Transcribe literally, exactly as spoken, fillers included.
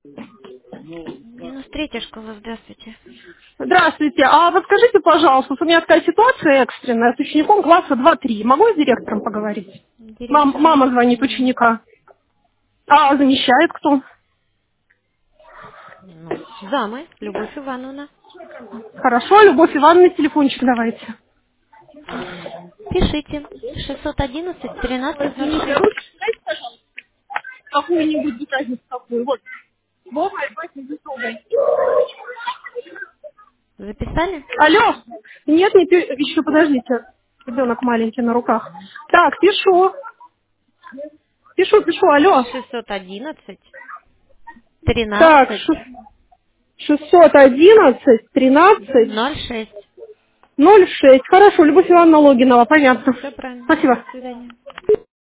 девяносто третья школа, здравствуйте. Здравствуйте. А подскажите, пожалуйста, вот у меня такая ситуация экстренная с учеником класса два-три. Могу я с директором поговорить? Мам- Директора мама нет в звонит кабинете. ученика. А замещает кто? Ну, замы, Любовь Ивановна. Хорошо, Любовь Ивановна, телефончик давайте. Пишите. шестьсот одиннадцать тринадцать ноль Извините, шесть. ручку дайте, пожалуйста. Какую-нибудь, без разницы какую. Вот. Вова, Вася, Витовый. Записали? Алло. Нет, не пи- еще подождите. Ребенок маленький на руках. Так, пишу. Пишу, пишу, алло. шестьсот одиннадцать Так, тринадцать шу- шестьсот одиннадцать тринадцать ноль шесть. ноль шесть. Хорошо, Любовь Ивановна Логинова, понятно. Все правильно. Спасибо. До свидания.